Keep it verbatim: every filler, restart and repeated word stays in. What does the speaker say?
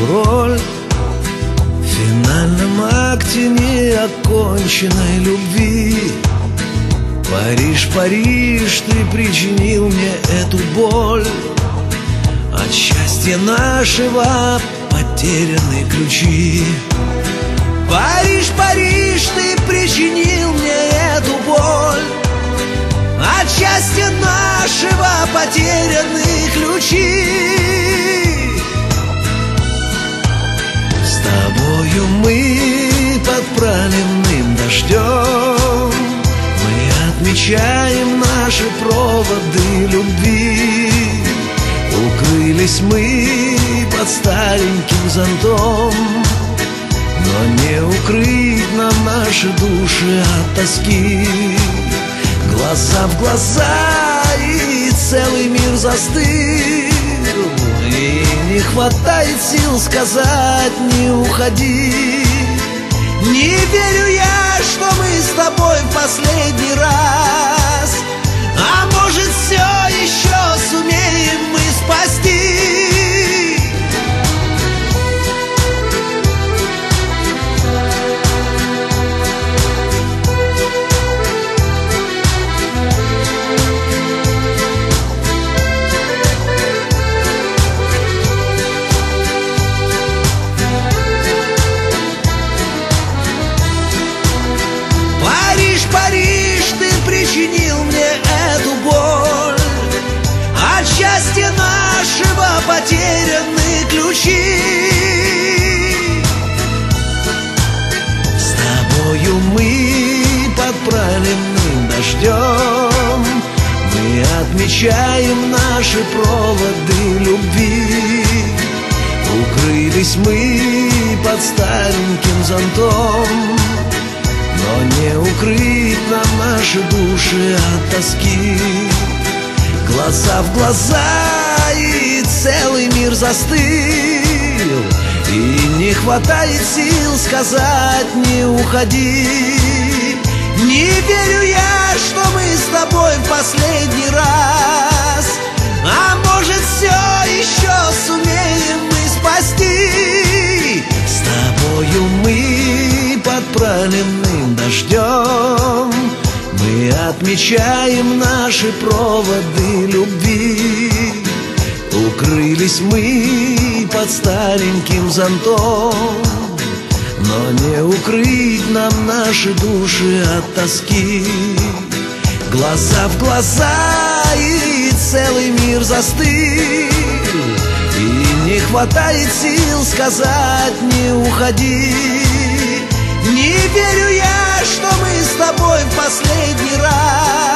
роль в финальном акте неоконченной любви. Париж, Париж, ты причинил мне эту боль. От счастья нашего потеряны ключи. Париж, Париж, ты причинил мне эту боль. От счастья нашего потеряны ключи. С тобою мы под проливным дождем, мы отмечаем наши проводы любви. Укрылись мы под стареньким зонтом, но не укрыть нам наши души от тоски. Глаза в глаза, и целый мир застыл, и не хватает сил сказать «не уходи». Не верю я, что мы с тобой в последний раз, а может, все еще сумеем мы спасти. Париж, ты причинил мне эту боль. От счастья нашего потеряны ключи. С тобою мы под проливным дождем, мы отмечаем наши проводы любви. Укрылись мы под стареньким зонтом, но не укрыть нам наши души от тоски. Глаза в глаза, и целый мир застыл, и не хватает сил сказать «не уходи». Не верю я, что мы с тобой в последний раз, а может, все еще сумеем мы спасти. С тобою мы под проливным дождем, мы отмечаем наши проводы любви. Укрылись мы под стареньким зонтом, но не укрыть нам наши души от тоски. Глаза в глаза, и целый мир застыл, и не хватает сил сказать «не уходи». Не верю я, что мы с тобой в последний раз,